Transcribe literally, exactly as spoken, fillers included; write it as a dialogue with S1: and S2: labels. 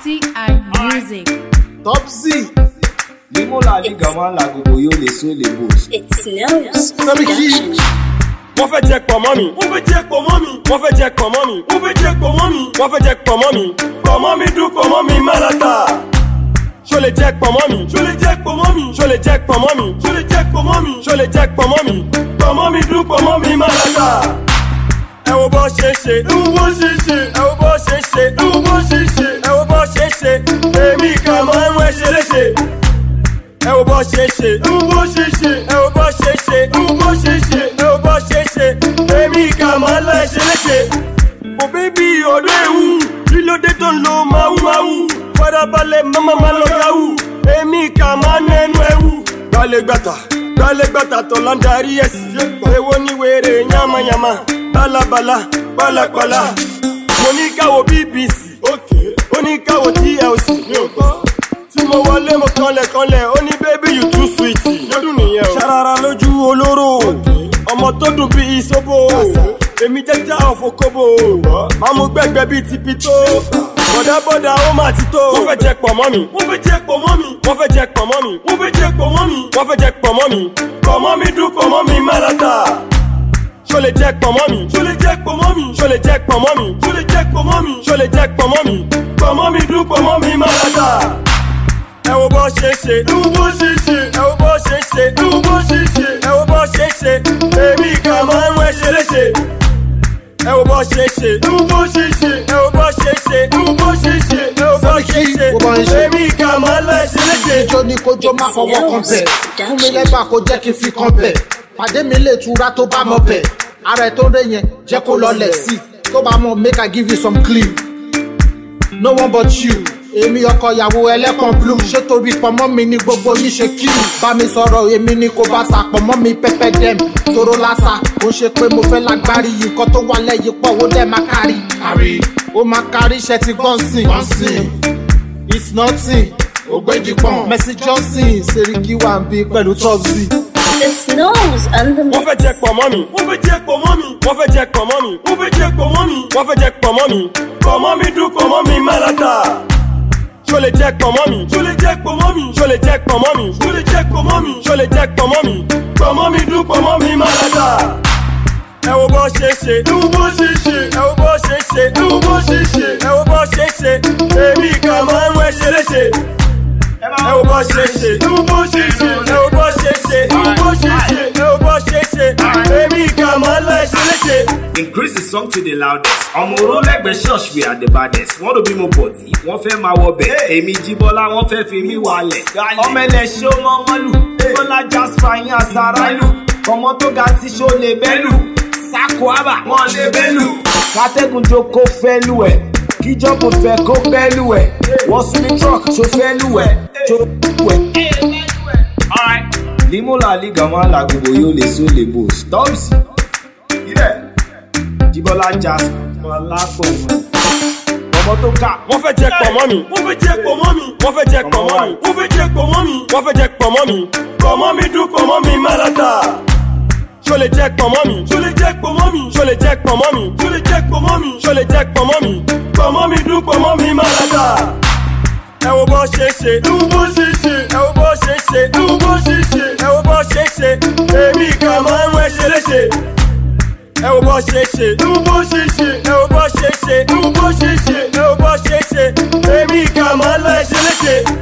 S1: Party and music.
S2: Topsy.
S3: Limo la liga man la gogo yo le so le boss.
S4: It's Nose
S2: Production.
S5: Wọ́n fẹ́ jẹ pọ̀mọ́ mi. Wọ́n fẹ́ jẹ pọ̀mọ́ mi. Wọ́n fẹ́ jẹ pọ̀mọ́ mi. Wọ́n fẹ́ jẹ pọ̀mọ́ mi. Wọ́n fẹ́ jẹ pọ̀mọ́ mi. Pọ̀mọ́ mi dùn pọ̀mọ́ mi malata. Ṣó lè jẹ pọ̀mọ́ mi. Ṣó lè jẹ pọ̀mọ́ mi. Ṣó lè jẹ pọ̀mọ́ mi. Ṣó lè jẹ pọ̀mọ́ mi. Ṣó lè jẹ pọ̀mọ́ mi. Pọ̀mọ́ mi dùn pọ̀mọ́ mi malata. Ẹ wo bó ṣe ṣe. Ẹ wo bó ṣe ṣe. Ẹ wo bó ṣe ṣe. Ẹ wo bó ṣe ṣe. Ẹ wo bó ṣe ṣe. Èmi kà máa ń wẹ̀ ṣe léṣe. Ẹ wo bó ṣe ṣe. Ẹ wo bó ṣe ṣe. Ẹ wo bó ṣe ṣe. Ẹ wo bó ṣe ṣe. Ẹ wo bó ṣe ṣe. Èmi kà máa ń lọ ẹ̀ṣẹ̀ léṣe. Mo bébí ọdún ewu. Lílódé tó ń lo máwúmáwú. Farabalẹ̀ mama máa lọ yahoo. Èmi kà máa ń ẹnu ẹwu. Gbálẹ̀ gbàtà. Gbálẹ̀ gbàtà tó lọ ń darí ẹ̀sìn. Èwo ni wèrè yánmayànmá. Bálabàlá. Bálapàlá. Mo ní káwo B B C. Ó ní káwo T L C. Tí mo wọlé mo kanlẹ̀ kanlẹ̀. Ó ní baby you too sweet. Lọ́dún nìyẹn o. Ṣarara lójú olóró. Ọmọ tó dùn bí ìṣòbò. Èmi jẹ́jẹ́ ọ̀fọ̀kọ́bò. Máa mú gbẹ́gbẹ́ bíi ti pitó. Bọ̀dábọ̀dá ó máa ti tó. Wọ́n fẹ́ jẹ pọ̀mọ́ mi. Wọ́n fẹ́ jẹ pọ̀mọ́ mi. Wọ́n fẹ́ jẹ pọ̀mọ́ mi. Wọ́n fẹ́ jẹ pọ̀mọ́ mi. Wọ́n fẹ́ jẹ pọ̀mọ́ mi. Pọ̀mọ́ mi dùn pọ̀mọ́ mi malata. Ṣó lè jẹ pọ̀mọ́ mi. Ṣó lè jẹ pọ̀mọ́ mi. Ṣó lè jẹ pọ̀mọ́ mi. Ṣó lè jẹ pọ̀mọ́ mi. Ṣó lè jẹ pọ̀mọ́ mi. Pọ̀mọ́ mi dùn pọ̀mọ́ mi malata. Ẹ wo bó ṣe ṣe. Ẹ wo bó ṣe ṣe. Ẹ wo bó ṣe ṣe. Ẹ wo bó ṣe ṣe. Ẹ wo bó ṣe ṣe. Èmi kà máa ń wẹ̀ ṣe léṣe. Ẹ wo bó ṣe ṣe. Ẹ wo bó ṣe ṣe. Ẹ wo bó ṣe ṣe. Ẹ wo bó ṣe ṣe. Ẹ wo bó ṣe ṣe. Èmi kà máa ń lọ ẹ̀ṣẹ̀ léṣe.
S2: Ìjọ ni kojú máa fọwọ́ kan bẹ̀. Fún mi lẹ́gbàá kó jẹ́ kí n fi kan bẹ̀. Pàdé mi lè tura tó bá mọ bẹ̀. Ara ẹ̀ tó dé yẹn jẹ́ kó lọlẹ̀ sí. Tó bá mọ̀ make I give you some clue. No one but you. Èmi ọkọ ìyàwó ẹlẹ́pọ̀n blue. Ṣé torí pọ̀mọ́ mi ni gbogbo yín ṣe kí? Bá mi sọ̀rọ̀ èmi ni kò bá ta pọ̀mọ́ mi pẹ́pẹ́ dẹ́m. Toro lásà, kò ń ṣe pé mo fẹ́ lágbárí yìí. Nǹkan tó wà lẹ́yìn pọ̀ ó dẹ̀ máa kárí. Kárí. Ó máa kárí iṣẹ́ ti gbọ́n sìn. Gbọ́n sìn. It's nothing. Ògbéjì pọ̀n. Mercy Johnson, Seriki Wambi pẹ̀lú Topsy.
S4: It's Nose and the
S5: Wọ́n fẹ́ jẹ pọ̀mọ́ mi. Wọ́n fẹ́ jẹ pọ̀mọ́ mi. Wọ́n fẹ́ jẹ pọ̀mọ́ mi. Wọ́n fẹ́ jẹ pọ̀mọ́ mi. Wọ́n fẹ́ jẹ pọ̀mọ́ mi. Pọ̀mọ́ mi dùn pọ̀mọ́ mi malata. Ṣó lè jẹ pọ̀mọ́ mi. Ṣó lè jẹ pọ̀mọ́ mi. Ṣó lè jẹ pọ̀mọ́ mi. Ṣó lè jẹ pọ̀mọ́ mi. Ṣó lè jẹ pọ̀mọ́ mi. Pọ̀mọ́ mi dùn pọ̀mọ́ mi malata. Ẹ wo bó ṣe ṣe. Ẹ wo bó ṣe ṣe. Ẹ wo bó ṣe ṣe. Ẹ wo bó ṣe ṣe. Ẹ wo bó ṣe ṣe. Èmi kà máa ń wẹ̀ ṣe léṣe. Ẹ wo bó ṣe ṣe. Ẹ wo bó ṣe ṣe. Ẹ wo bó ṣe ṣe. Ẹ wo bó ṣe ṣe. Ẹ wo bó ṣe ṣe. Èmi kà máa ń lọ ẹ̀ṣẹ̀ léṣe.
S3: Increase the song to the loudest. Ọmọ oró lẹ́gbẹ̀ẹ́ church we are the baddest. Wọ́n ló bí mo bọ̀ tí wọ́n fẹ́ máa wọ bẹ̀. Èmi Jíbọ́lá wọ́n fẹ́ fi mí wálẹ̀. Ọmọ ẹlẹ́ṣẹ́ ọmọ ọmọlù. Bọ́lá Jasper yín àsárálù. Ọmọ tó ga tí ṣó lè bẹ́lù. Sáko àbà wọ́n lè bẹ́lù. Kátẹ́gùn jókòó fẹ́ lù ẹ̀. Kíjọ́bù fẹ́ kó bẹ́lù ẹ̀. Wọ́n sún ní truck ṣó fẹ́ lù ẹ̀. Ṣó lù ẹ̀. Limo la liga man la gogo yo le so le boss. Topsy. Ilẹ̀. Jíbọ́lá Jasper. Ọlápọ̀ wọn. Ọmọ tó ká.
S5: Wọ́n fẹ́ jẹ pọ̀mọ́ mi. Wọ́n fẹ́ jẹ pọ̀mọ́ mi. Wọ́n fẹ́ jẹ pọ̀mọ́ mi. Wọ́n fẹ́ jẹ pọ̀mọ́ mi. Wọ́n fẹ́ jẹ pọ̀mọ́ mi. Pọ̀mọ́ mi dùn pọ̀mọ́ mi malata. Ṣó lè jẹ pọ̀mọ́ mi. Ṣó lè jẹ pọ̀mọ́ mi. Ṣó lè jẹ pọ̀mọ́ mi. Ṣó lè jẹ pọ̀mọ́ mi. Ṣó lè jẹ pọ̀mọ́ mi. Pọ̀mọ́ mi dùn pọ̀mọ́ mi malata. Ẹ wo bó ṣe ṣe. Ẹ wo bó ṣe ṣe. Ẹ wo bó ṣe ṣe. Ẹ wo bó ṣe ṣe. Ẹ wo bó ṣe ṣe. Èmi kà máa ń wẹ̀ ṣe léṣe. Ẹ wo bó ṣe ṣe. Ẹ wo bó ṣe ṣe. Ẹ wo bó ṣe ṣe. Ẹ wo bó ṣe ṣe. Ẹ wo bó ṣe ṣe. Èmi kà máa ń lọ ẹ̀ṣẹ̀ léṣe.